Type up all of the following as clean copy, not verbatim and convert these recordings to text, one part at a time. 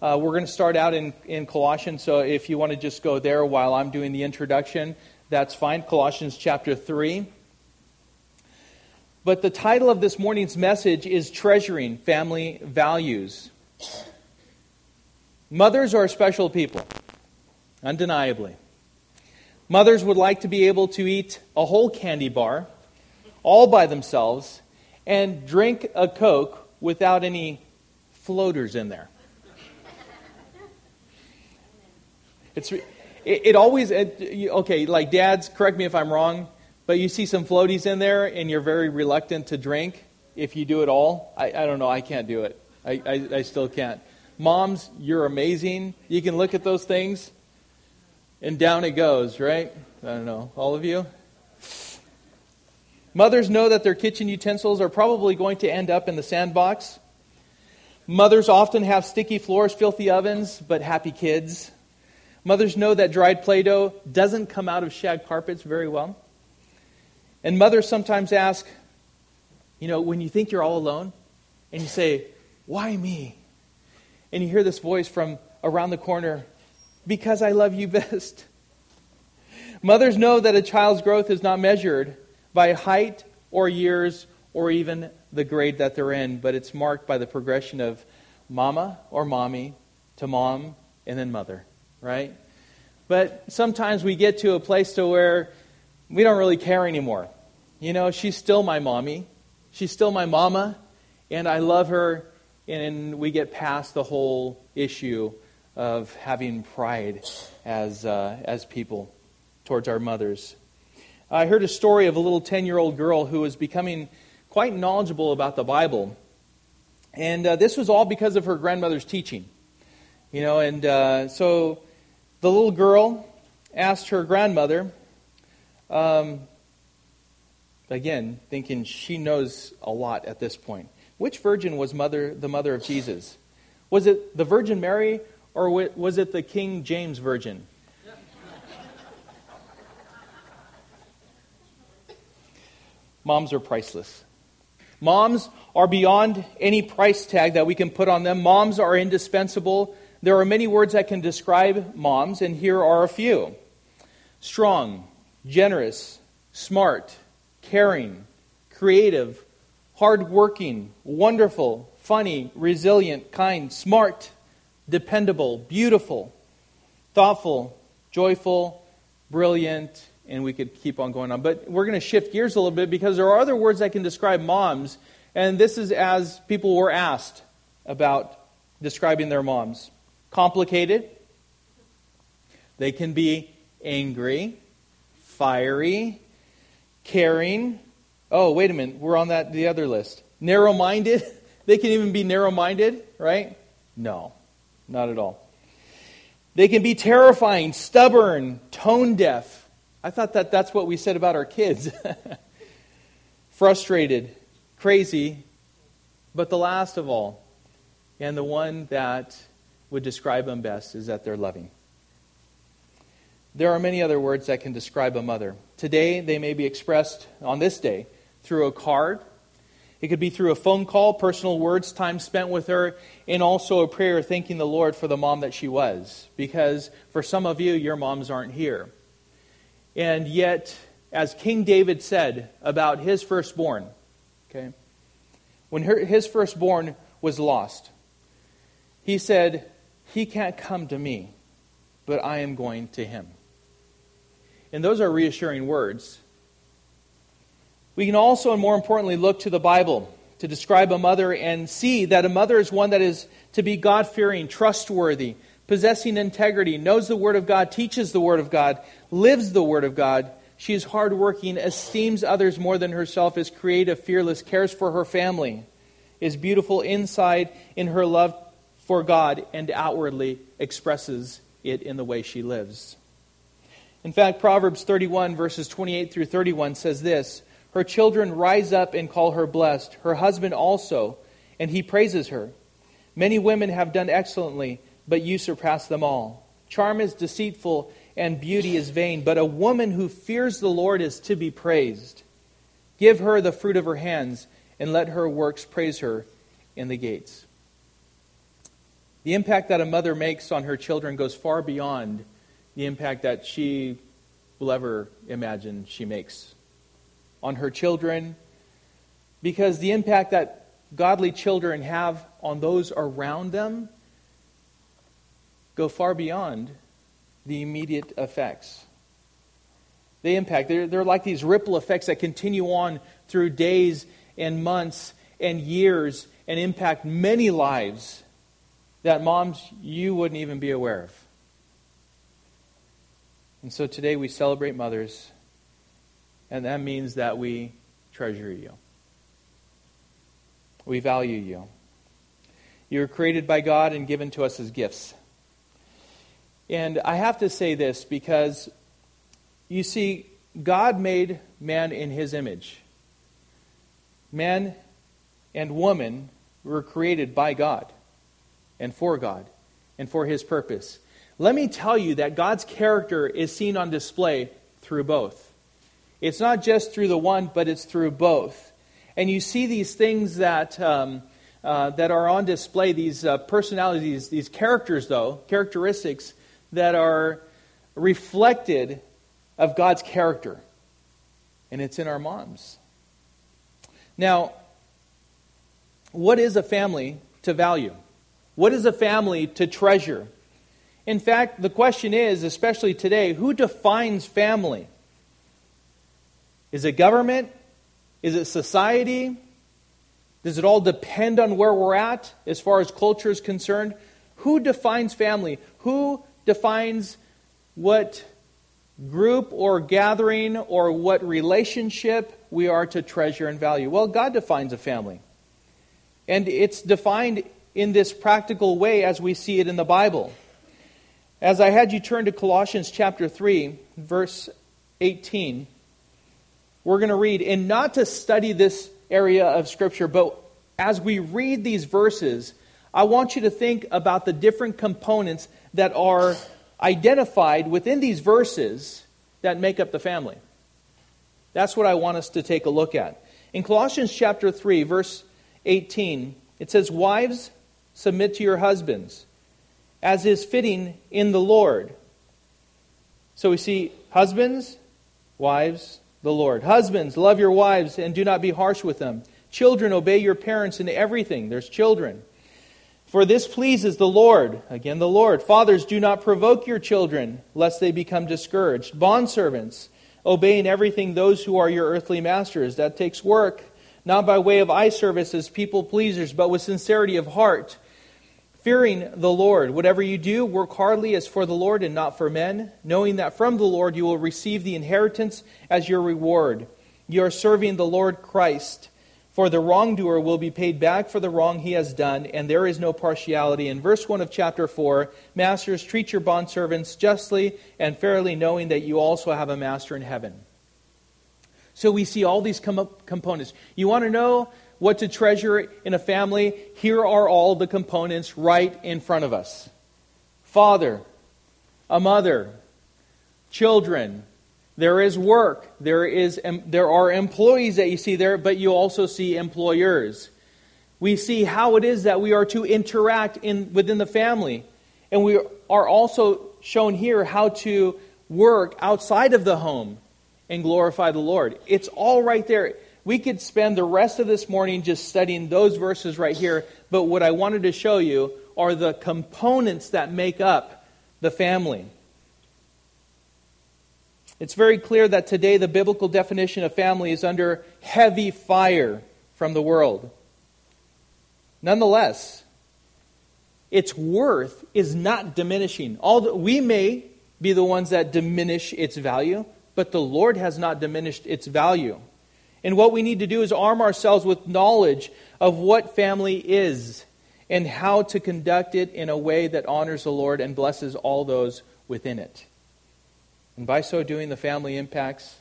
We're going to start out in Colossians, so if you want to just go there while I'm doing the introduction, that's fine. Colossians chapter 3. But the title of this morning's message is Treasuring Family Values. Mothers are special people, undeniably. Mothers would like to be able to eat a whole candy bar all by themselves and drink a Coke without any floaters in there. Okay, like dads, correct me if I'm wrong, but you see some floaties in there and you're very reluctant to drink if you do it all. I don't know, I can't do it. I still can't. Moms, you're amazing. You can look at those things and down it goes, right? I don't know, all of you? Mothers know that their kitchen utensils are probably going to end up in the sandbox. Mothers often have sticky floors, filthy ovens, but happy kids. Mothers know that dried Play-Doh doesn't come out of shag carpets very well. And mothers sometimes ask, when you think you're all alone, and you say, why me? And you hear this voice from around the corner, because I love you best. Mothers know that a child's growth is not measured by height or years or even the grade that they're in, but it's marked by the progression of mama or mommy to mom and then mother, right? But sometimes we get to a place to where we don't really care anymore. She's still my mommy, she's still my mama, and I love her, and we get past the whole issue of having pride as people towards our mothers. I heard a story of a little 10-year-old girl who was becoming quite knowledgeable about the Bible. And this was all because of her grandmother's teaching. So the little girl asked her grandmother, again, thinking she knows a lot at this point, which virgin was the mother of Jesus? Was it the Virgin Mary or was it the King James Virgin? Moms are priceless. Moms are beyond any price tag that we can put on them. Moms are indispensable. There are many words that can describe moms, and here are a few. Strong, generous, smart, caring, creative, hardworking, wonderful, funny, resilient, kind, smart, dependable, beautiful, thoughtful, joyful, brilliant, and we could keep on going on. But we're going to shift gears a little bit because there are other words that can describe moms. And this is as people were asked about describing their moms. Complicated. They can be angry, fiery, caring. Oh, wait a minute. We're on the other list. Narrow-minded. They can even be narrow-minded, right? No, not at all. They can be terrifying, stubborn, tone-deaf. I thought that's what we said about our kids. Frustrated, crazy, but the last of all, and the one that would describe them best, is that they're loving. There are many other words that can describe a mother. Today, they may be expressed on this day through a card. It could be through a phone call, personal words, time spent with her, and also a prayer thanking the Lord for the mom that she was. Because for some of you, your moms aren't here. And yet, as King David said about his firstborn, when his firstborn was lost, he said, he can't come to me, but I am going to him. And those are reassuring words. We can also, and more importantly, look to the Bible to describe a mother and see that a mother is one that is to be God-fearing, trustworthy, possessing integrity, knows the Word of God, teaches the Word of God, lives the Word of God. She is hardworking, esteems others more than herself, is creative, fearless, cares for her family, is beautiful inside in her love for God, and outwardly expresses it in the way she lives. In fact, Proverbs 31, verses 28 through 31 says this, her children rise up and call her blessed, her husband also, and he praises her. Many women have done excellently, but you surpass them all. Charm is deceitful and beauty is vain, but a woman who fears the Lord is to be praised. Give her the fruit of her hands, and let her works praise her in the gates. The impact that a mother makes on her children goes far beyond the impact that she will ever imagine she makes on her children, because the impact that godly children have on those around them go far beyond the immediate effects. They impact. They're like these ripple effects that continue on through days and months and years and impact many lives that, moms, you wouldn't even be aware of. And so today we celebrate mothers, and that means that we treasure you. We value you. You were created by God and given to us as gifts. And I have to say this because, you see, God made man in His image. Man and woman were created by God and for His purpose. Let me tell you that God's character is seen on display through both. It's not just through the one, but it's through both. And you see these things that are on display, these personalities, these characteristics that are reflected of God's character. And it's in our moms. Now, what is a family to value? What is a family to treasure? In fact, the question is, especially today, who defines family? Is it government? Is it society? Does it all depend on where we're at as far as culture is concerned? Who defines family? Who defines what group or gathering or what relationship we are to treasure and value? Well, God defines a family. And it's defined in this practical way as we see it in the Bible. As I had you turn to Colossians chapter 3, verse 18, we're going to read, and not to study this area of Scripture, but as we read these verses, I want you to think about the different components that are identified within these verses that make up the family. That's what I want us to take a look at. In Colossians chapter 3, verse 18, it says, "Wives, submit to your husbands, as is fitting in the Lord." So we see husbands, wives, the Lord. Husbands, love your wives and do not be harsh with them. Children, obey your parents in everything. There's children. For this pleases the Lord. Again, the Lord. Fathers, do not provoke your children, lest they become discouraged. Bondservants, obey in everything those who are your earthly masters. That takes work, not by way of eye service as people pleasers, but with sincerity of heart, fearing the Lord. Whatever you do, work heartily as for the Lord and not for men, knowing that from the Lord you will receive the inheritance as your reward. You are serving the Lord Christ. For the wrongdoer will be paid back for the wrong he has done, and there is no partiality. In verse 1 of chapter 4, masters, treat your bondservants justly and fairly, knowing that you also have a master in heaven. So we see all these components. You want to know what to treasure in a family? Here are all the components right in front of us. Father, a mother, children. There is work. There are employees that you see there, but you also see employers. We see how it is that we are to interact within the family. And we are also shown here how to work outside of the home and glorify the Lord. It's all right there. We could spend the rest of this morning just studying those verses right here, but what I wanted to show you are the components that make up the family. It's very clear that today the biblical definition of family is under heavy fire from the world. Nonetheless, its worth is not diminishing. We may be the ones that diminish its value, but the Lord has not diminished its value. And what we need to do is arm ourselves with knowledge of what family is and how to conduct it in a way that honors the Lord and blesses all those within it. And by so doing, the family impacts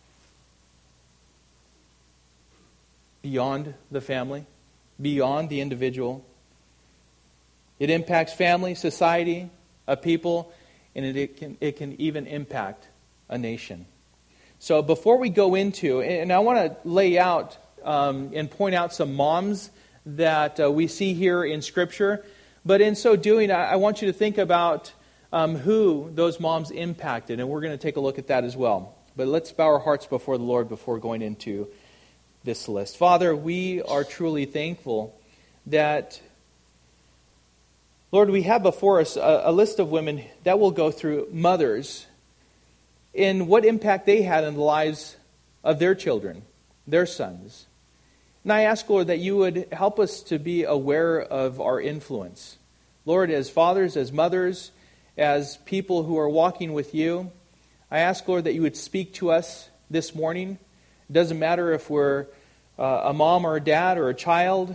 beyond the family, beyond the individual. It impacts family, society, a people, and it can even impact a nation. So before we go into, and I want to lay out and point out some moms that we see here in Scripture. But in so doing, I want you to think about who those moms impacted, and we're going to take a look at that as well. But let's bow our hearts before the Lord before going into this list. Father, we are truly thankful that, Lord, we have before us a list of women that will go through mothers in what impact they had in the lives of their children, their sons. And I ask, Lord, that you would help us to be aware of our influence. Lord, as fathers, as mothers, as people who are walking with you, I ask, Lord, that you would speak to us this morning. It doesn't matter if we're a mom or a dad or a child,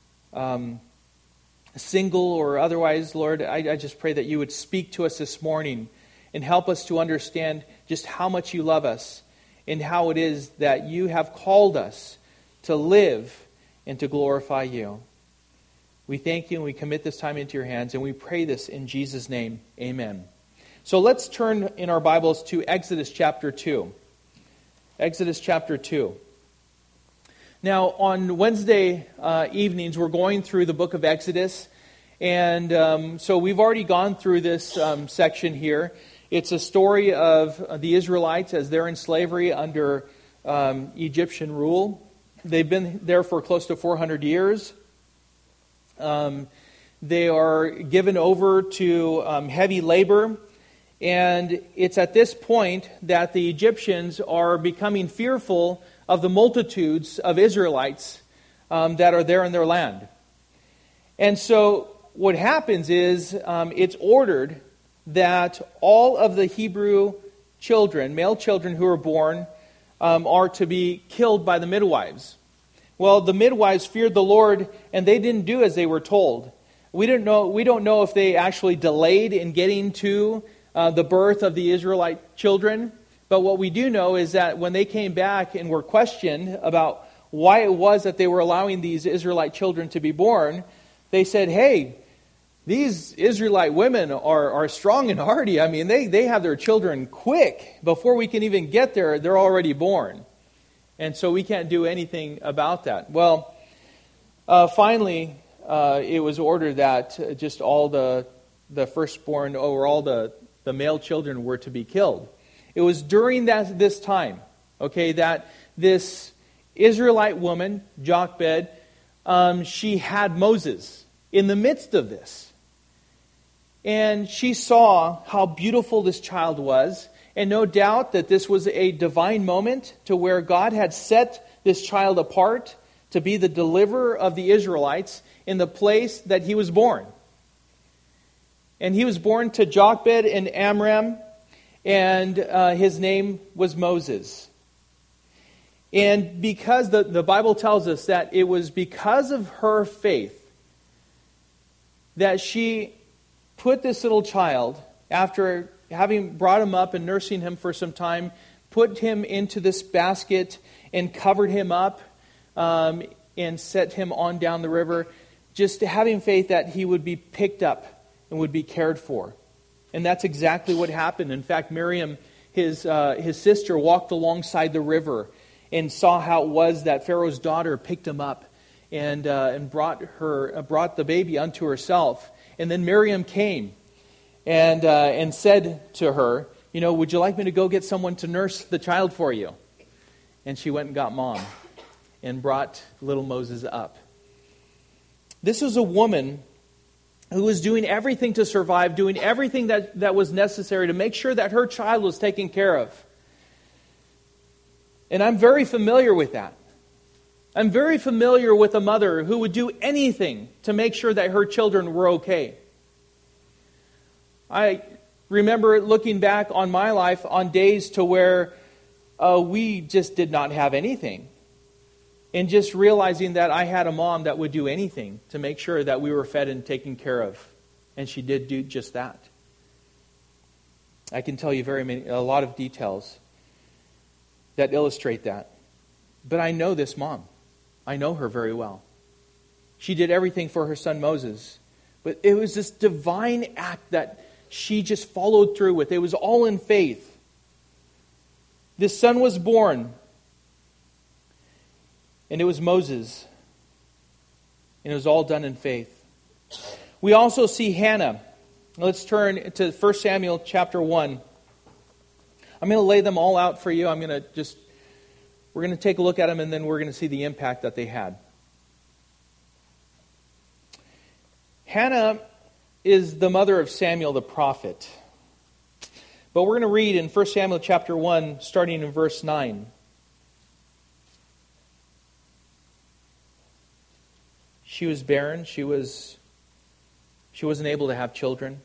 single or otherwise, Lord. I just pray that you would speak to us this morning and help us to understand just how much you love us and how it is that you have called us to live and to glorify you. We thank you and we commit this time into your hands, and we pray this in Jesus' name. Amen. So let's turn in our Bibles to Exodus chapter 2. Exodus chapter 2. Now, on Wednesday evenings, we're going through the book of Exodus. And so we've already gone through this section here. It's a story of the Israelites as they're in slavery under Egyptian rule. They've been there for close to 400 years. They are given over to heavy labor. And it's at this point that the Egyptians are becoming fearful of the multitudes of Israelites that are there in their land. And so what happens is it's ordered that all of the Hebrew children, male children who are born, are to be killed by the midwives. Well, the midwives feared the Lord, and they didn't do as they were told. We don't know if they actually delayed in getting to the birth of the Israelite children. But what we do know is that when they came back and were questioned about why it was that they were allowing these Israelite children to be born, they said, hey, these Israelite women are strong and hardy. I mean, they have their children quick. Before we can even get there, they're already born. And so we can't do anything about that. Well, finally, it was ordered that just all the firstborn, or all the male children were to be killed. It was during this time, okay, that this Israelite woman, Jochebed, she had Moses in the midst of this. And she saw how beautiful this child was. And no doubt that this was a divine moment to where God had set this child apart to be the deliverer of the Israelites in the place that he was born. And he was born to Jochebed and Amram, and his name was Moses. And because the Bible tells us that it was because of her faith that she put this little child, after having brought him up and nursing him for some time, put him into this basket and covered him up and set him on down the river, just having faith that he would be picked up and would be cared for. And that's exactly what happened. In fact, Miriam, his sister, walked alongside the river and saw how it was that Pharaoh's daughter picked him up and brought the baby unto herself. And then Miriam came and said to her, would you like me to go get someone to nurse the child for you? And she went and got mom and brought little Moses up. This was a woman who was doing everything to survive, doing everything that was necessary to make sure that her child was taken care of. And I'm very familiar with that. I'm very familiar with a mother who would do anything to make sure that her children were okay. I remember looking back on my life on days to where we just did not have anything. And just realizing that I had a mom that would do anything to make sure that we were fed and taken care of. And she did do just that. I can tell you a lot of details that illustrate that. But I know this mom. I know her very well. She did everything for her son Moses. But it was this divine act that she just followed through with. It was all in faith. This son was born. And it was Moses. And it was all done in faith. We also see Hannah. Let's turn to 1 Samuel chapter 1. I'm going to lay them all out for you. We're going to take a look at them, and then we're going to see the impact that they had. Hannah is the mother of Samuel the prophet. But we're going to read in 1 Samuel chapter 1, starting in verse 9. She was barren. She wasn't able to have children.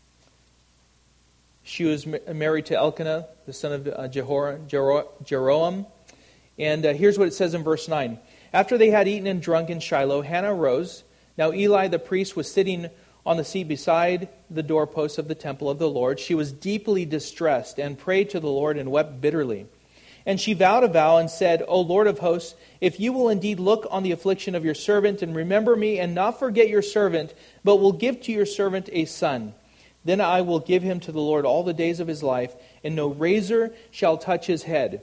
She was married to Elkanah, the son of Jeroam. And here's what it says in verse 9. After they had eaten and drunk in Shiloh, Hannah arose. Now Eli the priest was sitting on the seat beside the doorpost of the temple of the Lord. She was deeply distressed and prayed to the Lord and wept bitterly. And she vowed a vow and said, O Lord of hosts, if you will indeed look on the affliction of your servant and remember me and not forget your servant, but will give to your servant a son, then I will give him to the Lord all the days of his life, and no razor shall touch his head.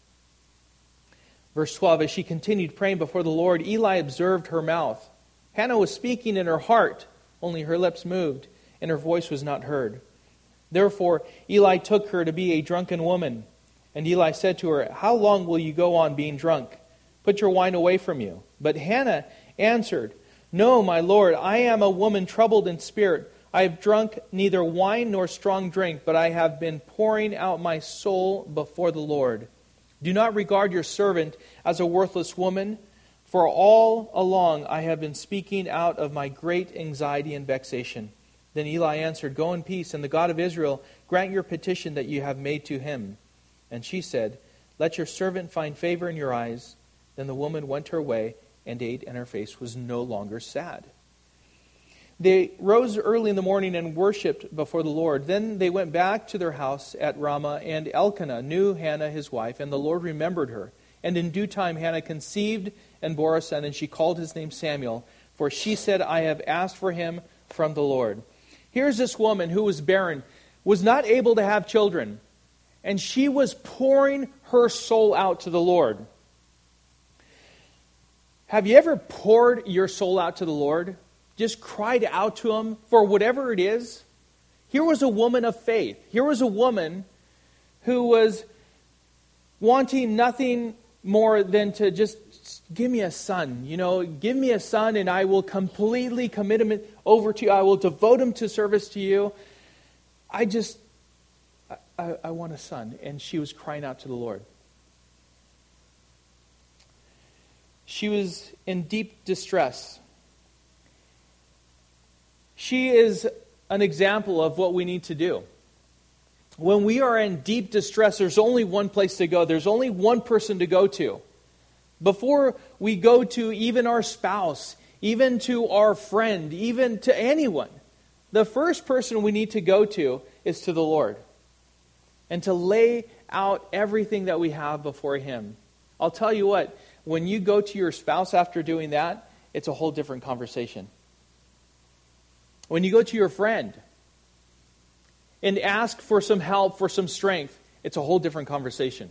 Verse 12, as she continued praying before the Lord, Eli observed her mouth. Hannah was speaking in her heart, only her lips moved, and her voice was not heard. Therefore Eli took her to be a drunken woman. And Eli said to her, How long will you go on being drunk? Put your wine away from you. But Hannah answered, No, my Lord, I am a woman troubled in spirit. I have drunk neither wine nor strong drink, but I have been pouring out my soul before the Lord. Do not regard your servant as a worthless woman, for all along I have been speaking out of my great anxiety and vexation. Then Eli answered, Go in peace, and the God of Israel grant your petition that you have made to him. And she said, Let your servant find favor in your eyes. Then the woman went her way and ate, and her face was no longer sad. They rose early in the morning and worshipped before the Lord. Then they went back to their house at Ramah, and Elkanah knew Hannah his wife, and the Lord remembered her. And in due time Hannah conceived and bore a son, and she called his name Samuel, for she said, I have asked for him from the Lord. Here's this woman who was barren, was not able to have children, and she was pouring her soul out to the Lord. Have you ever poured your soul out to the Lord? Just cried out to him for whatever it is? Here was a woman of faith. Here was a woman who was wanting nothing more than to just give me a son. Give me a son and I will completely commit him over to you. I will devote him to service to you. I want a son. And she was crying out to the Lord. She was in deep distress. She is an example of what we need to do. When we are in deep distress, there's only one place to go. There's only one person to go to. Before we go to even our spouse, even to our friend, even to anyone, the first person we need to go to is to the Lord. And to lay out everything that we have before Him. I'll tell you what, when you go to your spouse after doing that, it's a whole different conversation. When you go to your friend and ask for some help, for some strength, it's a whole different conversation.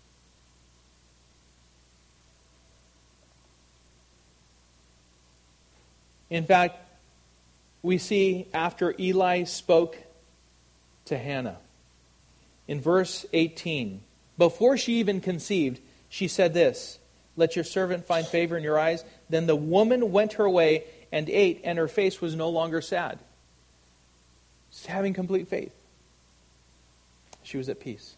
In fact, we see after Eli spoke to Hannah, in verse 18, before she even conceived, she said this, "Let your servant find favor in your eyes." Then the woman went her way and ate, and her face was no longer sad. Just having complete faith. She was at peace.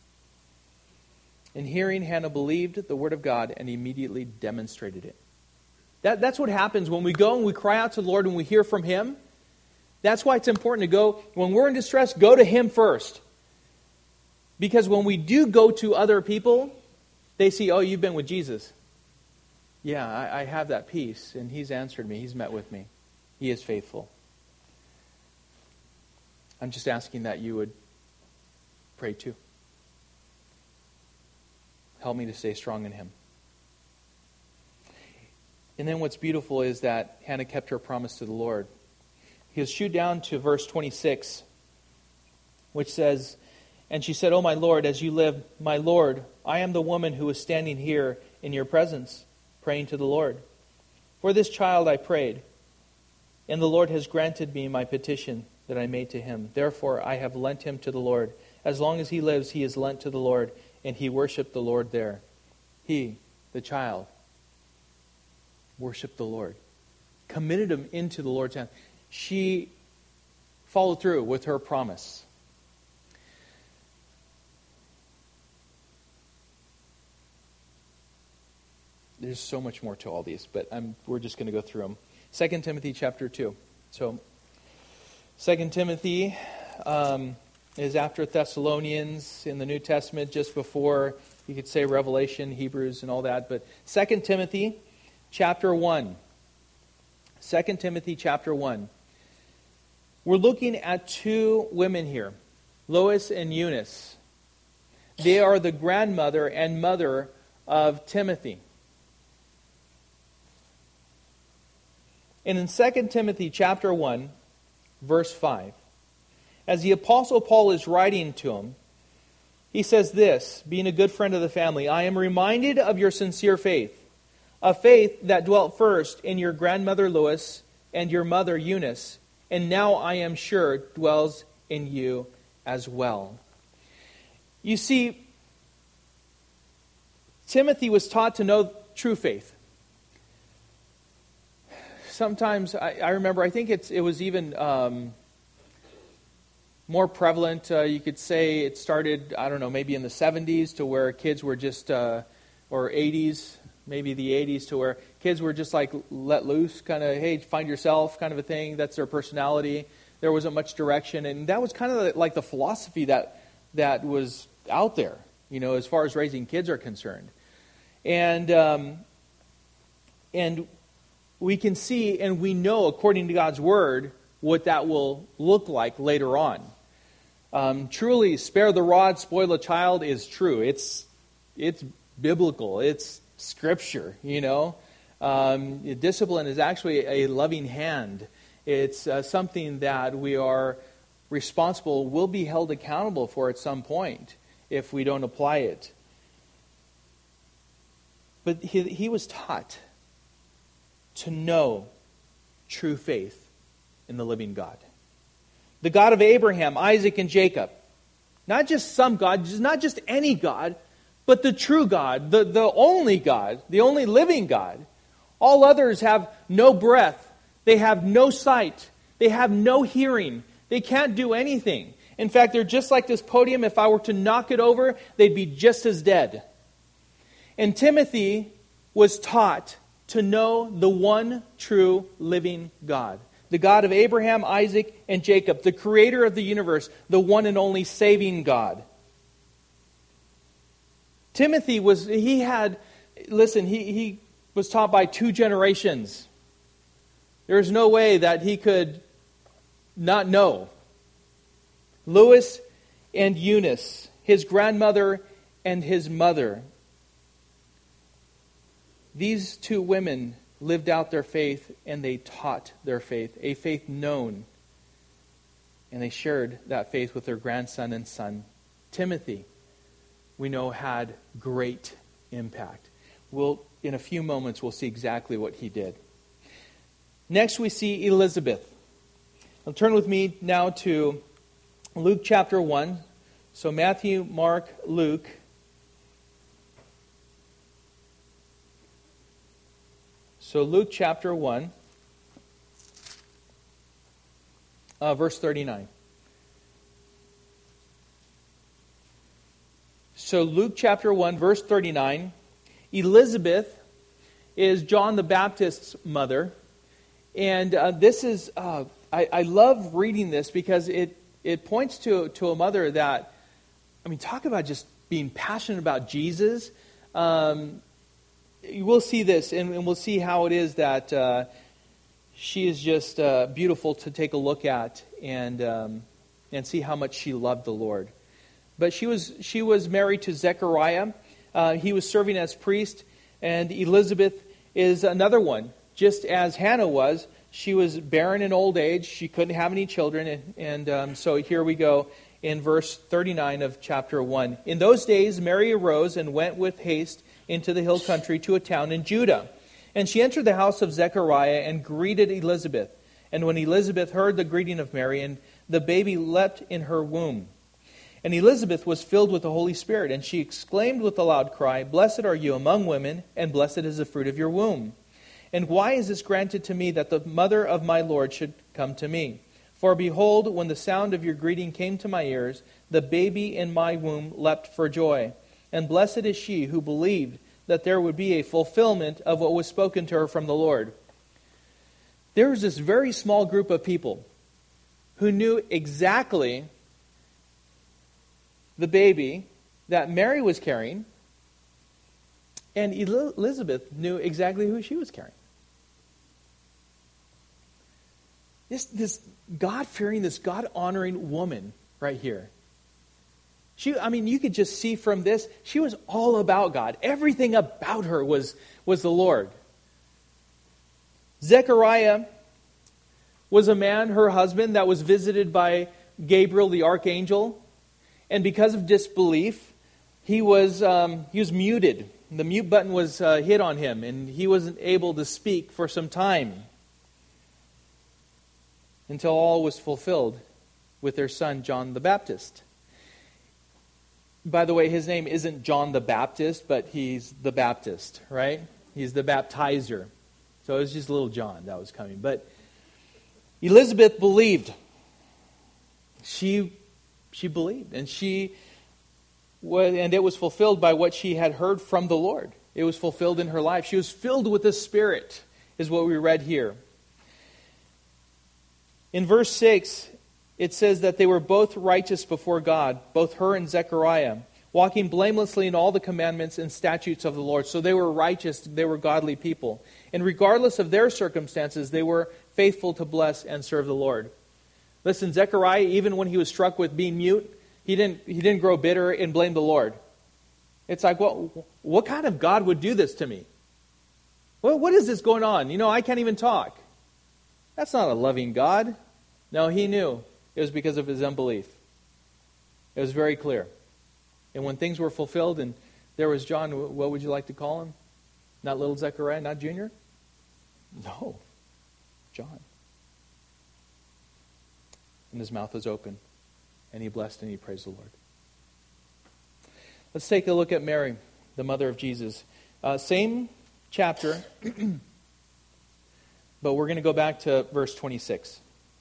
In hearing, Hannah believed the word of God and immediately demonstrated it. That's what happens when we go and we cry out to the Lord and we hear from Him. That's why it's important to go, when we're in distress, go to Him first. Because when we do go to other people, they see, oh, you've been with Jesus. Yeah, I have that peace, and He's answered me. He's met with me. He is faithful. I'm just asking that you would pray too. Help me to stay strong in Him. And then what's beautiful is that Hannah kept her promise to the Lord. He'll shoot down to verse 26, which says, "And she said, 'O my Lord, as you live, my Lord, I am the woman who is standing here in your presence, praying to the Lord. For this child I prayed, And the Lord has granted me my petition that I made to him. Therefore I have lent him to the Lord. As long as he lives, he is lent to the Lord, and he worshipped the Lord there. He, the child, worshipped the Lord. Committed him into the Lord's hand. She followed through with her promise. There's so much more to all these, but we're just going to go through them. 2 Timothy chapter 2. So, 2 Timothy is after Thessalonians in the New Testament, just before, you could say, Revelation, Hebrews, and all that. But 2 Timothy chapter 1. 2 Timothy chapter 1. We're looking at two women here, Lois and Eunice. They are the grandmother and mother of Timothy. And in 2 Timothy chapter 1, verse 5, as the Apostle Paul is writing to him, he says this, being a good friend of the family, I am reminded of your sincere faith, a faith that dwelt first in your grandmother Lois and your mother Eunice, and now I am sure dwells in you as well. You see, Timothy was taught to know true faith. Sometimes, I remember, I think it was even more prevalent. You could say it started, I don't know, maybe in the 70s to where kids were just, or 80s, maybe the 80s, to where kids were just like let loose, kind of, hey, find yourself kind of a thing. That's their personality. There wasn't much direction. And that was kind of like the philosophy that was out there, as far as raising kids are concerned. And we can see and we know, according to God's Word, what that will look like later on. Truly, spare the rod, spoil the child is true. It's biblical. It's Scripture, Discipline is actually a loving hand. It's something that we are responsible, will be held accountable for at some point if we don't apply it. But he was taught to know true faith in the living God. The God of Abraham, Isaac, and Jacob. Not just some God, not just any God, but the true God, the only God, the only living God. All others have no breath. They have no sight. They have no hearing. They can't do anything. In fact, they're just like this podium. If I were to knock it over, they'd be just as dead. And Timothy was taught to know the one true living God. The God of Abraham, Isaac, and Jacob. The creator of the universe. The one and only saving God. Timothy was taught by two generations. There's no way that he could not know. Lois and Eunice, his grandmother and his mother. These two women lived out their faith and they taught their faith, a faith known. And they shared that faith with their grandson and son. Timothy, we know, had great impact. In a few moments, we'll see exactly what he did. Next, we see Elizabeth. Now, turn with me now to Luke chapter 1. So Matthew, Mark, Luke. So Luke chapter 1, verse 39. So Luke chapter 1, verse 39. Elizabeth is John the Baptist's mother. And this is, I love reading this because it points to a mother that, talk about just being passionate about Jesus. We'll see this, and we'll see how it is that she is just beautiful to take a look at and see how much she loved the Lord. But she was married to Zechariah. He was serving as priest, and Elizabeth is another one. Just as Hannah was, she was barren in old age. She couldn't have any children, and so here we go in verse 39 of chapter 1. In those days, Mary arose and went with haste into the hill country to a town in Judah. And she entered the house of Zechariah and greeted Elizabeth. And when Elizabeth heard the greeting of Mary, and the baby leapt in her womb. And Elizabeth was filled with the Holy Spirit, and she exclaimed with a loud cry, Blessed are you among women, and blessed is the fruit of your womb. And why is this granted to me, that the mother of my Lord should come to me? For behold, when the sound of your greeting came to my ears, the baby in my womb leapt for joy. And blessed is she who believed that there would be a fulfillment of what was spoken to her from the Lord. There was this very small group of people who knew exactly the baby that Mary was carrying, and Elizabeth knew exactly who she was carrying. This God-fearing, this God-honoring woman right here. You could just see from this, she was all about God. Everything about her was the Lord. Zechariah was a man, her husband, that was visited by Gabriel the archangel. And because of disbelief, he was muted. The mute button was hit on him, and he wasn't able to speak for some time until all was fulfilled with their son, John the Baptist. By the way, his name isn't John the Baptist, but he's the Baptist, right? He's the baptizer. So it was just little John that was coming. But Elizabeth believed. She believed, and it was fulfilled by what she had heard from the Lord. It was fulfilled in her life. She was filled with the Spirit, is what we read here. In verse 6, it says that they were both righteous before God, both her and Zechariah, walking blamelessly in all the commandments and statutes of the Lord. So they were righteous, they were godly people. And regardless of their circumstances, they were faithful to bless and serve the Lord. Listen, Zechariah, even when he was struck with being mute, he didn't grow bitter and blame the Lord. It's like, well, what kind of God would do this to me? Well, what is this going on? I can't even talk. That's not a loving God. No, he knew it was because of his unbelief. It was very clear. And when things were fulfilled and there was John, what would you like to call him? Not little Zechariah, not Junior? No, John. And his mouth was open, and he blessed and he praised the Lord. Let's take a look at Mary, the mother of Jesus. Same chapter, but we're going to go back to verse 26.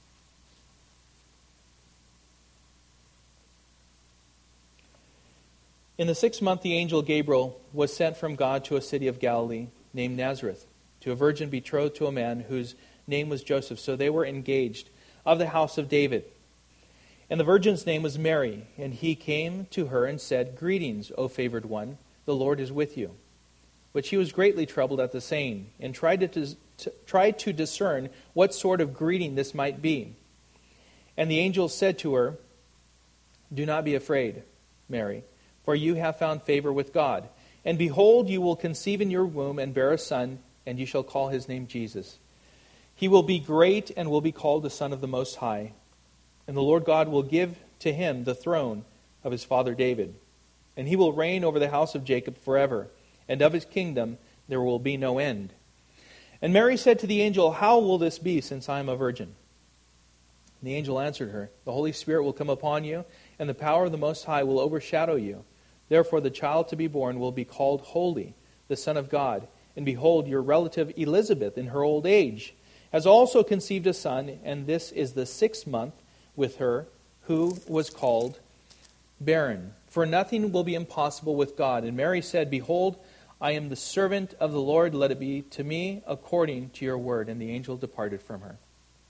In the 6th month, the angel Gabriel was sent from God to a city of Galilee named Nazareth, to a virgin betrothed to a man whose name was Joseph. So they were engaged, of the house of David. And the virgin's name was Mary. And he came to her and said, Greetings, O favored one, the Lord is with you. But she was greatly troubled at the saying, and tried to discern what sort of greeting this might be. And the angel said to her, Do not be afraid, Mary, for you have found favor with God. And behold, you will conceive in your womb and bear a son, and you shall call his name Jesus. He will be great and will be called the Son of the Most High. And the Lord God will give to him the throne of his father David. And he will reign over the house of Jacob forever, and of his kingdom there will be no end. And Mary said to the angel, How will this be, since I am a virgin? And the angel answered her, The Holy Spirit will come upon you, and the power of the Most High will overshadow you. Therefore the child to be born will be called Holy, the Son of God. And behold, your relative Elizabeth, in her old age, has also conceived a son, and this is the 6th month with her, who was called barren. For nothing will be impossible with God. And Mary said, Behold, I am the servant of the Lord. Let it be to me according to your word. And the angel departed from her.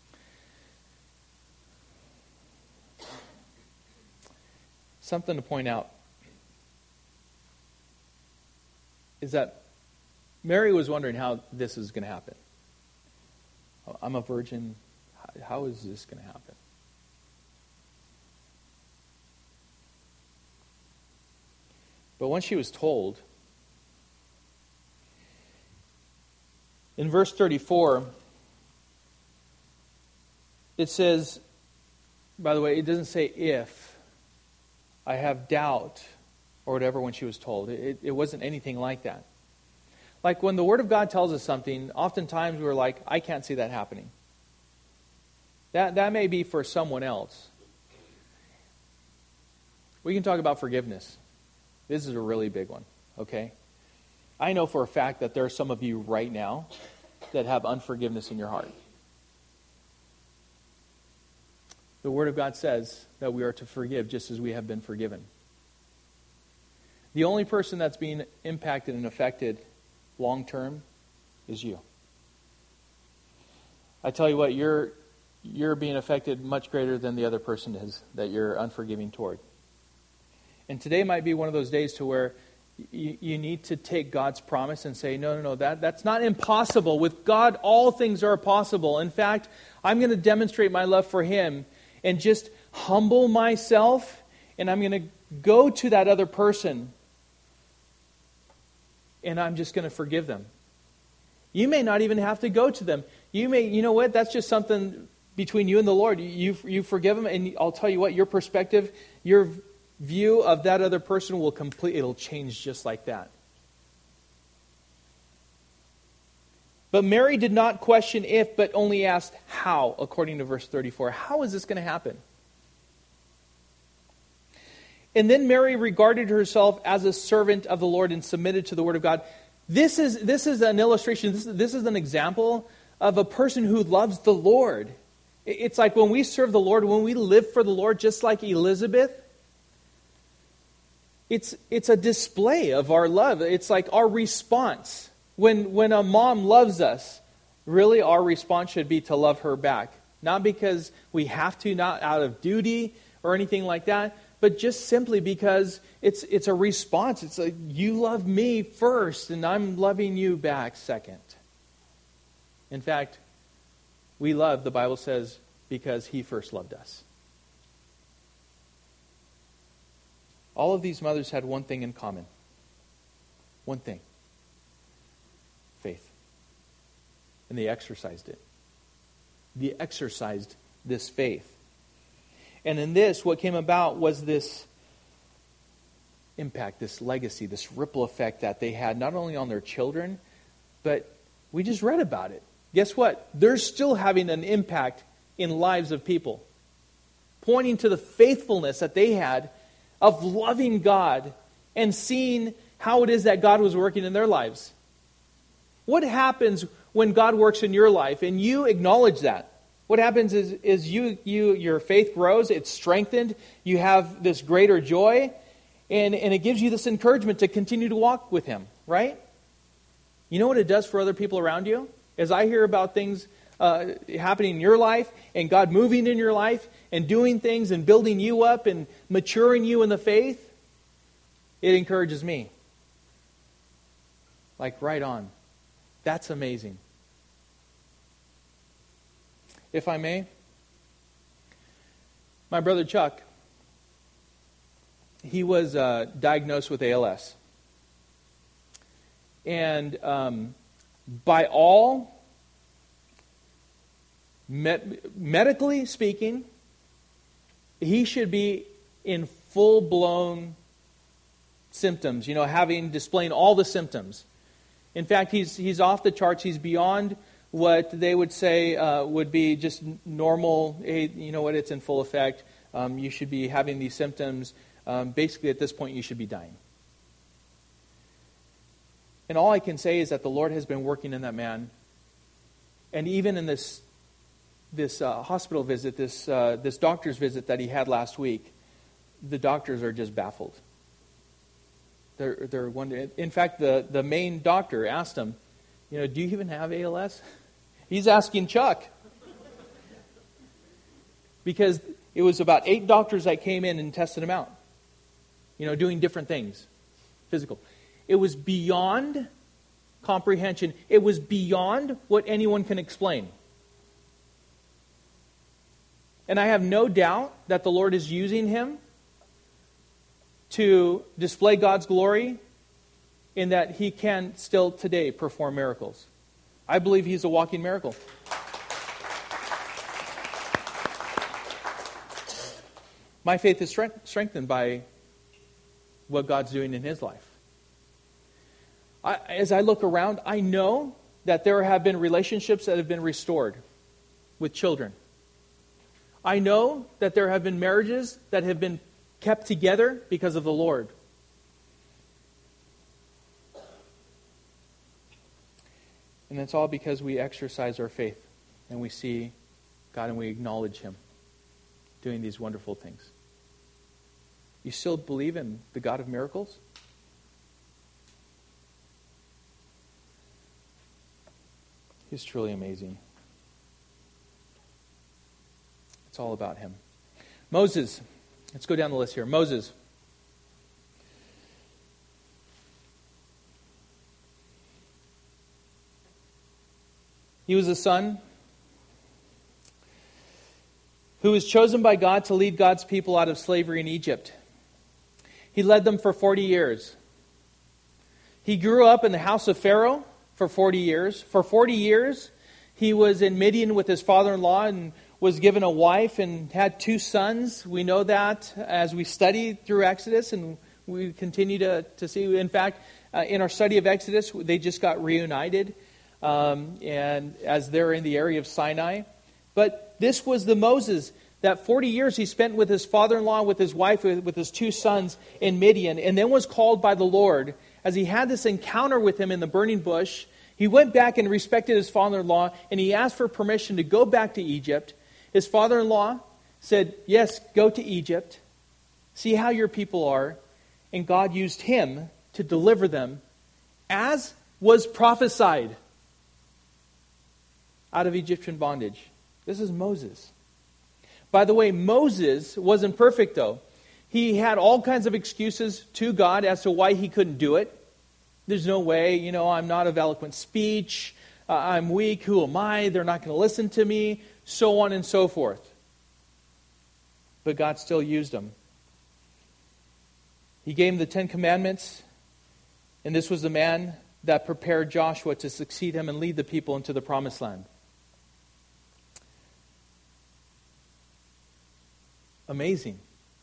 Something to point out is that Mary was wondering how this is going to happen. I'm a virgin. How is this going to happen? But when she was told, in verse 34, it says, by the way, it doesn't say if. I have doubt or whatever when she was told. It wasn't anything like that. Like when the Word of God tells us something, oftentimes we're like, I can't see that happening. That may be for someone else. We can talk about forgiveness. This is a really big one, okay? I know for a fact that there are some of you right now that have unforgiveness in your heart. The Word of God says that we are to forgive just as we have been forgiven. The only person that's being impacted and affected long term is you. I tell you what, you're being affected much greater than the other person is that you're unforgiving toward. And today might be one of those days to where you need to take God's promise and say, no, that's not impossible. With God, all things are possible. In fact, I'm going to demonstrate my love for Him and just humble myself, and I'm going to go to that other person, and I'm just going to forgive them. You may not even have to go to them. You know what? That's just something between you and the Lord. You forgive them, and I'll tell you what, your perspective, your view of that other person it'll change just like that. But Mary did not question if, but only asked how, according to verse 34. How is this going to happen? And then Mary regarded herself as a servant of the Lord and submitted to the Word of God. This is an illustration, this is an example of a person who loves the Lord. It's like when we serve the Lord, when we live for the Lord, just like Elizabeth, it's a display of our love. It's like our response. When a mom loves us, really our response should be to love her back. Not because we have to, not out of duty or anything like that, but just simply because it's a response. It's like, you love me first, and I'm loving you back second. In fact, we love, the Bible says, because He first loved us. All of these mothers had one thing in common. One thing. Faith. And they exercised it. They exercised this faith. And in this, what came about was this impact, this legacy, this ripple effect that they had not only on their children, but we just read about it. Guess what? They're still having an impact in lives of people. Pointing to the faithfulness that they had of loving God and seeing how it is that God was working in their lives. What happens when God works in your life and you acknowledge that? What happens is your faith grows, it's strengthened, you have this greater joy, and it gives you this encouragement to continue to walk with Him, right? You know what it does for other people around you? As I hear about things happening in your life, and God moving in your life, and doing things, and building you up, and maturing you in the faith, it encourages me. Like, right on. That's amazing. If I may, my brother Chuck, he was diagnosed with ALS. And by all, medically speaking, he should be in full-blown symptoms, displaying all the symptoms. In fact, he's off the charts. He's beyond what they would say would be just normal. Hey, you know what? It's in full effect. You should be having these symptoms. Basically, at this point, you should be dying. And all I can say is that the Lord has been working in that man. And even in this hospital visit, this doctor's visit that he had last week, the doctors are just baffled. They're wondering. In fact, the main doctor asked him, do you even have ALS? He's asking Chuck. Because it was about 8 doctors that came in and tested him out. Doing different things. Physical. It was beyond comprehension. It was beyond what anyone can explain. And I have no doubt that the Lord is using him to display God's glory, in that he can still today perform miracles. I believe he's a walking miracle. My faith is strengthened by what God's doing in his life. As I look around, I know that there have been relationships that have been restored with children. I know that there have been marriages that have been kept together because of the Lord. And it's all because we exercise our faith and we see God and we acknowledge Him doing these wonderful things. You still believe in the God of miracles? He's truly amazing. It's all about Him. Moses. Let's go down the list here. Moses. He was a son who was chosen by God to lead God's people out of slavery in Egypt. He led them for 40 years. He grew up in the house of Pharaoh for 40 years. For 40 years, he was in Midian with his father-in-law and was given a wife and had 2 sons. We know that as we study through Exodus, and we continue to see. In fact, in our study of Exodus, they just got reunited. And as they're in the area of Sinai. But this was the Moses that 40 years he spent with his father-in-law, with his wife, with his 2 sons in Midian, and then was called by the Lord. As he had this encounter with him in the burning bush, he went back and respected his father-in-law, and he asked for permission to go back to Egypt. His father-in-law said, yes, go to Egypt, see how your people are, and God used him to deliver them, as was prophesied, out of Egyptian bondage. This is Moses. By the way, Moses wasn't perfect, though. He had all kinds of excuses to God as to why he couldn't do it. There's no way, I'm not of eloquent speech. I'm weak. Who am I? They're not going to listen to me. So on and so forth. But God still used him. He gave him the 10 Commandments. And this was the man that prepared Joshua to succeed him and lead the people into the promised land. Amazing.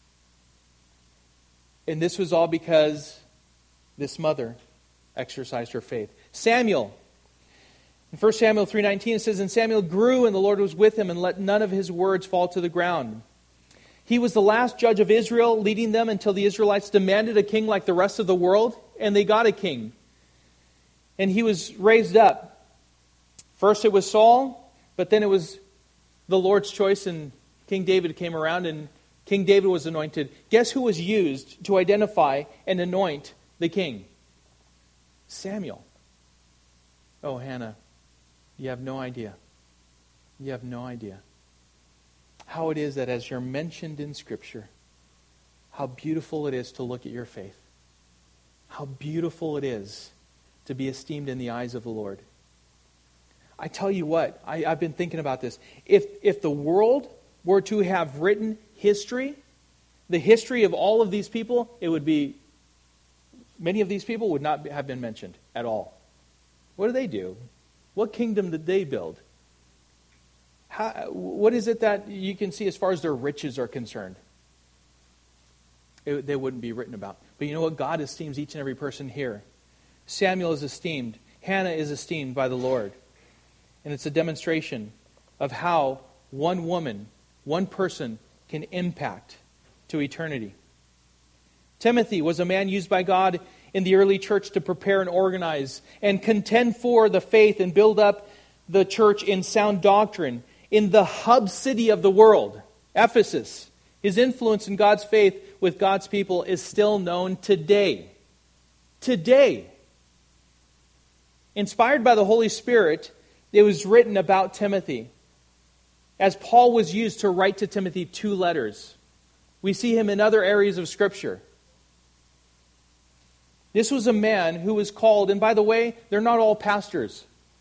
And this was all because this mother exercised her faith. Samuel. In 1 Samuel 3:19 it says, and Samuel grew and the Lord was with him and let none of his words fall to the ground. He was the last judge of Israel, leading them until the Israelites demanded a king like the rest of the world, and they got a king. And he was raised up. First it was Saul, but then it was the Lord's choice, and King David came around, and King David was anointed. Guess who was used to identify and anoint the king? Samuel. Oh, Hannah, you have no idea. You have no idea how it is that as you're mentioned in Scripture, how beautiful it is to look at your faith. How beautiful it is to be esteemed in the eyes of the Lord. I tell you what, I've been thinking about this. If the world were to have written history, the history of all of these people, it would be, many of these people would not have been mentioned at all. What do they do? What kingdom did they build? What is it that you can see as far as their riches are concerned? They wouldn't be written about. But you know what? God esteems each and every person here. Samuel is esteemed. Hannah is esteemed by the Lord. And it's a demonstration of how one woman, one person can impact to eternity. Timothy was a man used by God in the early church to prepare and organize and contend for the faith and build up the church in sound doctrine in the hub city of the world, Ephesus. His influence in God's faith with God's people is still known today. Today. Inspired by the Holy Spirit, it was written about Timothy. As Paul was used to write to Timothy 2 letters. We see him in other areas of Scripture. This was a man who was called, and by the way, they're not all pastors.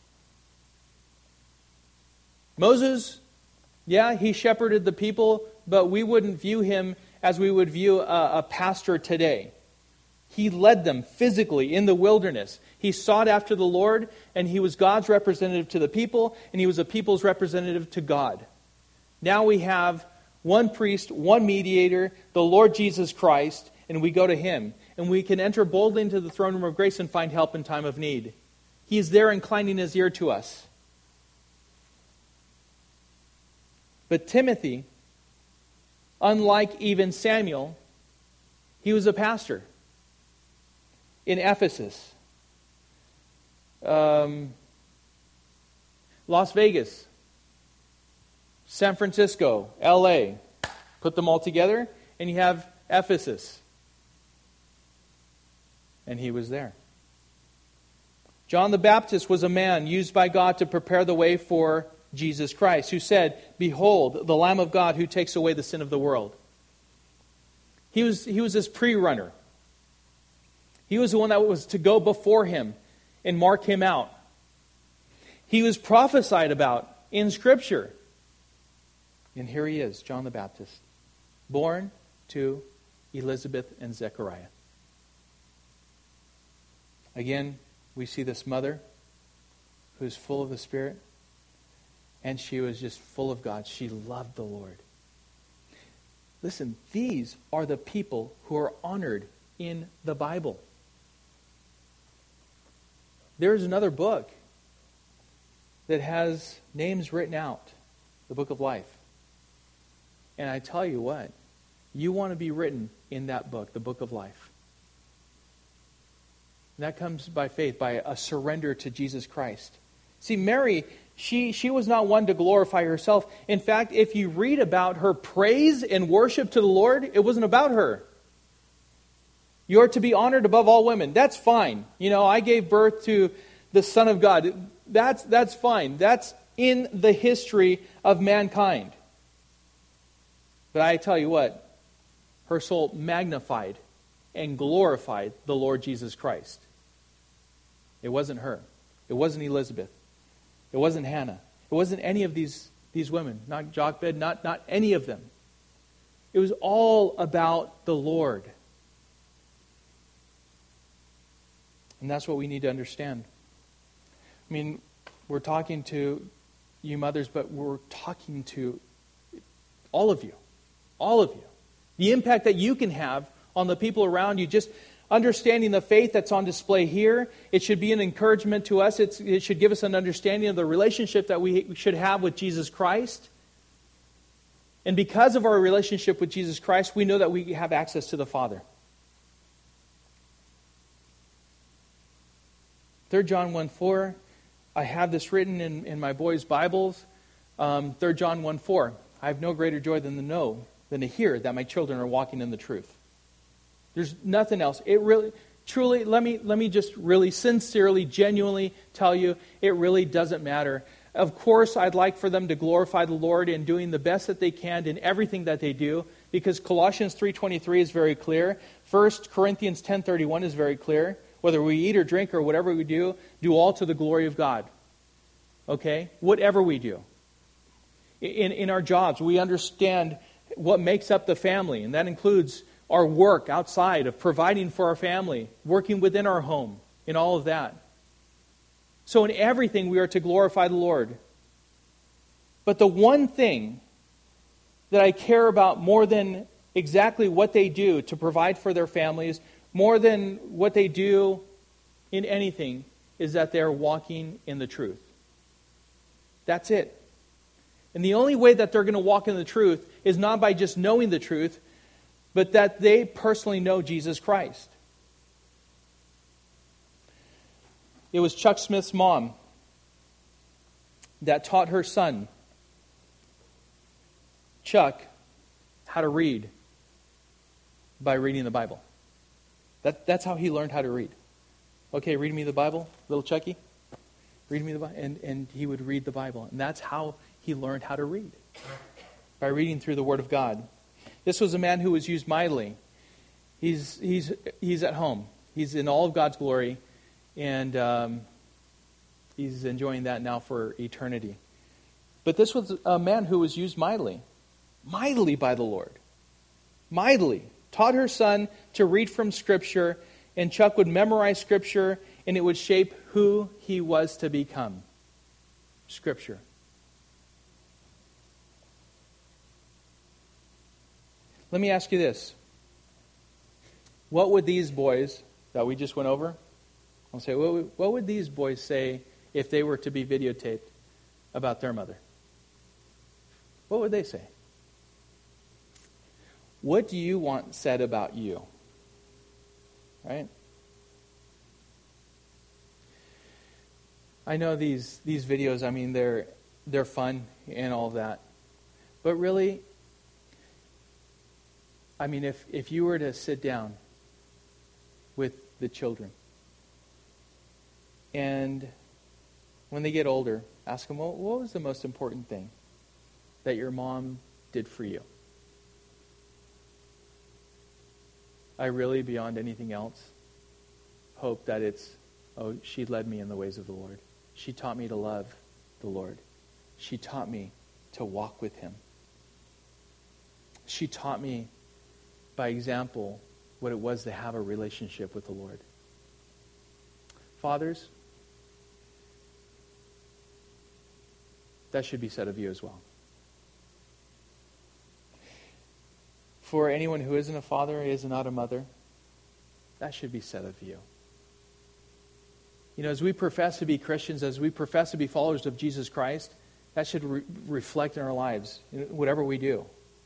Moses, yeah, he shepherded the people, but we wouldn't view him as we would view a pastor today. He led them physically in the wilderness. He sought after the Lord, and he was God's representative to the people, and he was a people's representative to God. Now we have one priest, one mediator, the Lord Jesus Christ, and we go to him. And we can enter boldly into the throne room of grace and find help in time of need. He is there inclining his ear to us. But Timothy Unlike even Samuel, he was a pastor in Ephesus, Las Vegas, San Francisco, LA. Put them all together, and you have Ephesus. And he was there. John the Baptist was a man used by God to prepare the way for Jesus Christ, who said, "Behold, the Lamb of God who takes away the sin of the world." He was this pre-runner. He was the one that was to go before him and mark him out. He was prophesied about in Scripture. And here he is, John the Baptist, born to Elizabeth and Zechariah. Again, we see this mother who's full of the Spirit, and she was just full of God. She loved the Lord. Listen, these are the people who are honored in the Bible. There's another book that has names written out, the Book of Life. And I tell you what, you want to be written in that book, the Book of Life. And that comes by faith, by a surrender to Jesus Christ. See, Mary, she was not one to glorify herself. In fact, if you read about her praise and worship to the Lord, it wasn't about her. You're to be honored above all women. That's fine. You know, I gave birth to the Son of God. That's fine. That's in the history of mankind. But I tell you what, her soul magnified and glorified the Lord Jesus Christ. It wasn't her. It wasn't Elizabeth. It wasn't Hannah. It wasn't any of these women. Not Jochebed, not any of them. It was all about the Lord. And that's what we need to understand. I mean, we're talking to you mothers, but we're talking to all of you. All of you. The impact that you can have on the people around you, just understanding the faith that's on display here. It should be an encouragement to us. It should give us an understanding of the relationship that we should have with Jesus Christ. And because of our relationship with Jesus Christ, we know that we have access to the Father. 3 John 1:4. I have this written in my boys' Bibles. 3 John 1:4. I have no greater joy than to hear that my children are walking in the truth. There's nothing else. It really, truly, let me just really sincerely, genuinely tell you, it really doesn't matter. Of course, I'd like for them to glorify the Lord in doing the best that they can in everything that they do, because Colossians 3:23 is very clear. 1 Corinthians 10:31 is very clear. Whether we eat or drink or whatever we do all to the glory of God. Okay? Whatever we do. In our jobs, we understand what makes up the family, and that includes our work outside of providing for our family, working within our home, and all of that. So in everything, we are to glorify the Lord. But the one thing that I care about more than exactly what they do to provide for their families, more than what they do in anything, is that they're walking in the truth. That's it. And the only way that they're going to walk in the truth is not by just knowing the truth, but that they personally know Jesus Christ. It was Chuck Smith's mom that taught her son, Chuck, how to read by reading the Bible. That's how he learned how to read. Okay, read me the Bible, little Chucky. Read me the Bible. And he would read the Bible. And that's how he learned how to read. By reading through the Word of God. This was a man who was used mightily. He's at home. He's in all of God's glory. And he's enjoying that now for eternity. But this was a man who was used mightily. Mightily by the Lord. Mightily. Taught her son to read from Scripture, and Chuck would memorize Scripture, and it would shape who he was to become. Scripture. Let me ask you this. What would these boys that we just went over, I'll say, what would these boys say if they were to be videotaped about their mother? What would they say? What do you want said about you? Right? I know these videos, I mean, they're fun and all of that. But really, I mean, if you were to sit down with the children, and when they get older, ask them, well, what was the most important thing that your mom did for you? I really, beyond anything else, hope that it's, she led me in the ways of the Lord. She taught me to love the Lord. She taught me to walk with Him. She taught me, by example, what it was to have a relationship with the Lord. Fathers, that should be said of you as well. For anyone who isn't a father, is not a mother, that should be said of you. You know, as we profess to be Christians, as we profess to be followers of Jesus Christ, that should reflect in our lives, in whatever we do.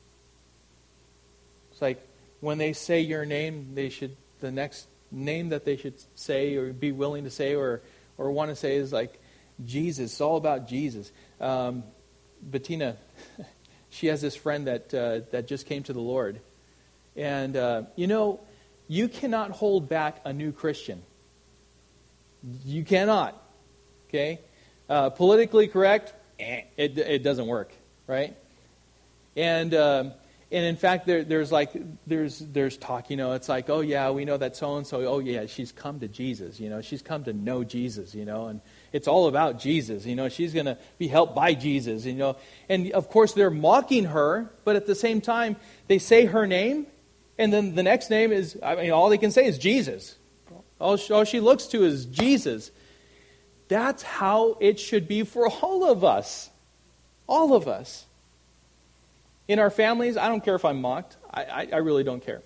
It's like when they say your name, the next name that they should say or be willing to say or want to say is like Jesus. It's all about Jesus. Bettina, she has this friend that just came to the Lord. And, you cannot hold back a new Christian. You cannot. Okay? Politically correct, it doesn't work, right? And in fact, there's talk, it's like, oh yeah, we know that so-and-so, oh yeah, she's come to Jesus, she's come to know Jesus, and it's all about Jesus, she's going to be helped by Jesus, and of course they're mocking her, but at the same time, they say her name, and then the next name is, all they can say is Jesus. All she looks to is Jesus. That's how it should be for all of us. All of us. In our families, I don't care if I'm mocked. I really don't care.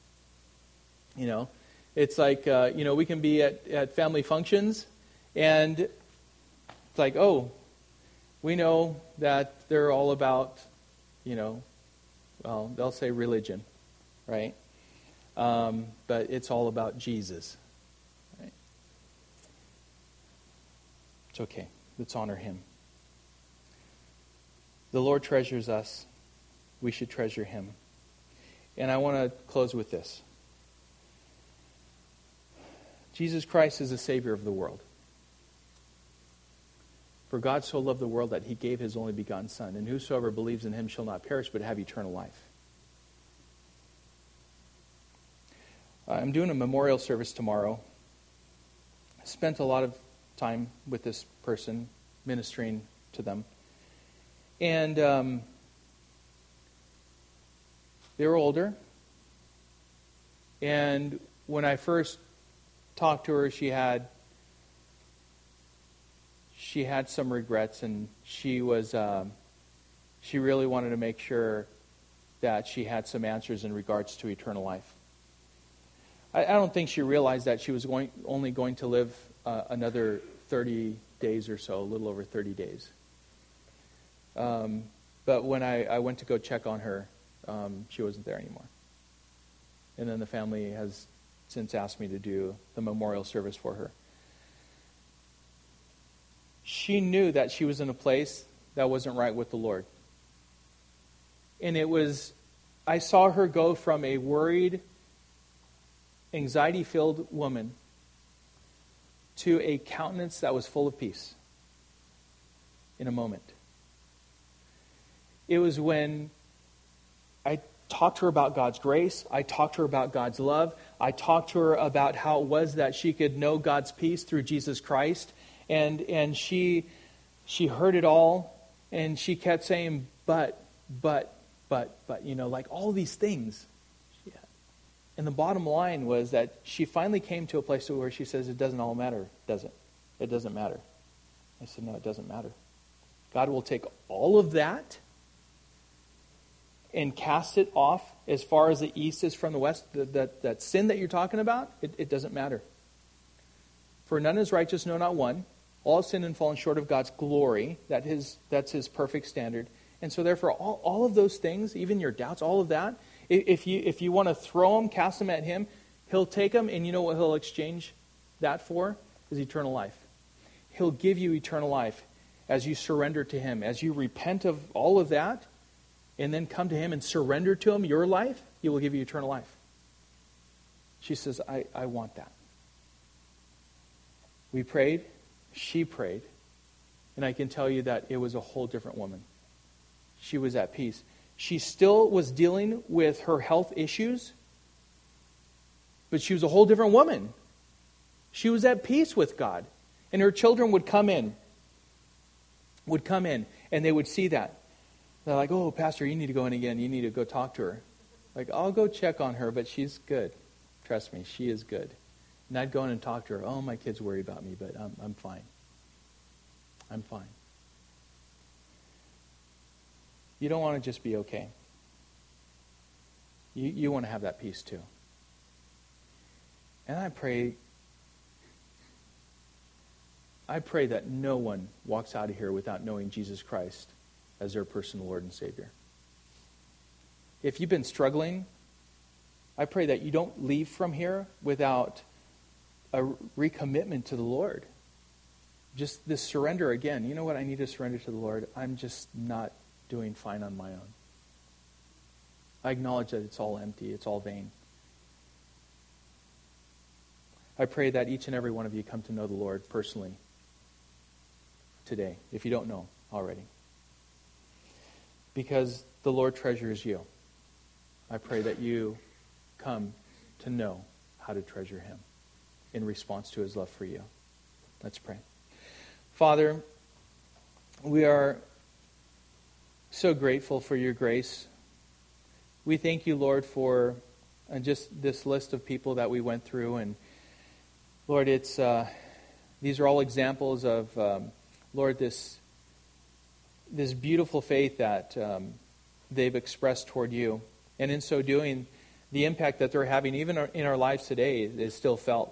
It's like, we can be at family functions, and it's like, oh, we know that they're all about, they'll say religion, right? But it's all about Jesus. Right? It's okay. Let's honor Him. The Lord treasures us. We should treasure Him. And I want to close with this. Jesus Christ is the Savior of the world. For God so loved the world that He gave His only begotten Son, and whosoever believes in Him shall not perish but have eternal life. I'm doing a memorial service tomorrow. I spent a lot of time with this person, ministering to them. And they were older. And when I first talked to her, she had some regrets, and she really wanted to make sure that she had some answers in regards to eternal life. I don't think she realized that she was only going to live another 30 days or so, a little over 30 days. But when I went to go check on her, she wasn't there anymore. And then the family has since asked me to do the memorial service for her. She knew that she was in a place that wasn't right with the Lord. And I saw her go from a worried, anxiety-filled woman to a countenance that was full of peace in a moment. It was when I talked to her about God's grace. I talked to her about God's love. I talked to her about how it was that she could know God's peace through Jesus Christ. And she heard it all, and she kept saying, but, like all these things. Yeah. And the bottom line was that she finally came to a place where she says, it doesn't all matter, does it? It doesn't matter. I said, no, it doesn't matter. God will take all of that and cast it off as far as the east is from the west. That sin that you're talking about, it doesn't matter. For none is righteous, no, not one. All have sinned and fallen short of God's glory. That's His perfect standard. And so therefore, all of those things, even your doubts, all of that, If you want to throw them, cast them at him, he'll take them, and you know what he'll exchange that for? Is eternal life. He'll give you eternal life as you surrender to him. As you repent of all of that, and then come to him and surrender to him your life, he will give you eternal life. She says, I want that. We prayed, she prayed, and I can tell you that it was a whole different woman. She was at peace. She still was dealing with her health issues, but she was a whole different woman. She was at peace with God. And her children would come in, and they would see that. They're like, oh, Pastor, you need to go in again. You need to go talk to her. Like, I'll go check on her, but she's good. Trust me, she is good. And I'd go in and talk to her. Oh, my kids worry about me, but I'm fine. I'm fine. You don't want to just be okay. You want to have that peace too. And I pray that no one walks out of here without knowing Jesus Christ as their personal Lord and Savior. If you've been struggling, I pray that you don't leave from here without a recommitment to the Lord. Just this surrender again. You know what? I need to surrender to the Lord. I'm just not doing fine on my own. I acknowledge that it's all empty. It's all vain. I pray that each and every one of you come to know the Lord personally today, if you don't know already. Because the Lord treasures you. I pray that you come to know how to treasure him in response to his love for you. Let's pray. Father, we are so grateful for your grace. We thank you, Lord, for just this list of people that we went through. And Lord, these are all examples of, Lord, this beautiful faith that they've expressed toward you. And in so doing, the impact that they're having, even in our lives today, is still felt.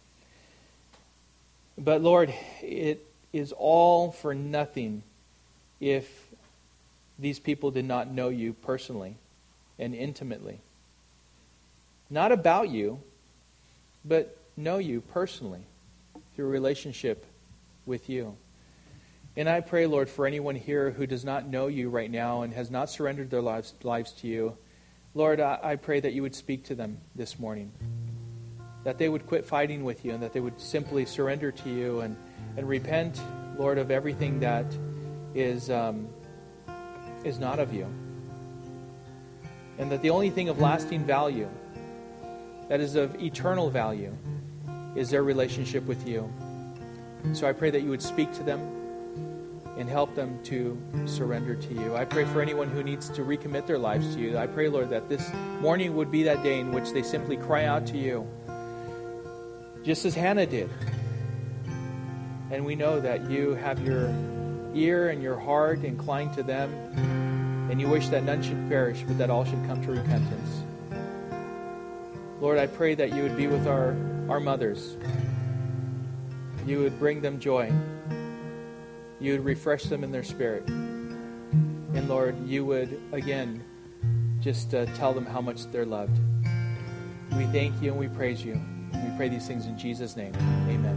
But Lord, it is all for nothing if these people did not know you personally and intimately. Not about you, but know you personally through a relationship with you. And I pray, Lord, for anyone here who does not know you right now and has not surrendered their lives to you, Lord, I pray that you would speak to them this morning. That they would quit fighting with you and that they would simply surrender to you and repent, Lord, of everything that is not of you. And that the only thing of lasting value, that is of eternal value, is their relationship with you. So I pray that you would speak to them and help them to surrender to you. I pray for anyone who needs to recommit their lives to you. I pray, Lord, that this morning would be that day in which they simply cry out to you, just as Hannah did. And we know that you have your ear and your heart inclined to them, and you wish that none should perish, but that all should come to repentance. Lord, I pray that you would be with our mothers. You would bring them joy. You would refresh them in their spirit. And Lord, you would, again, just tell them how much they're loved. We thank you and we praise you. We pray these things in Jesus' name. Amen.